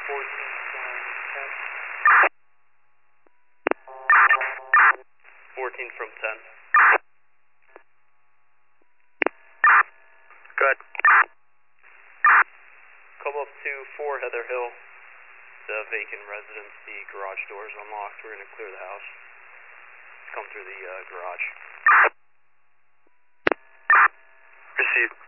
14 from 10. Good. Come up to 4 Heather Hill. The vacant residence, the garage door is unlocked. We're going to clear the house. Come through the garage. Received.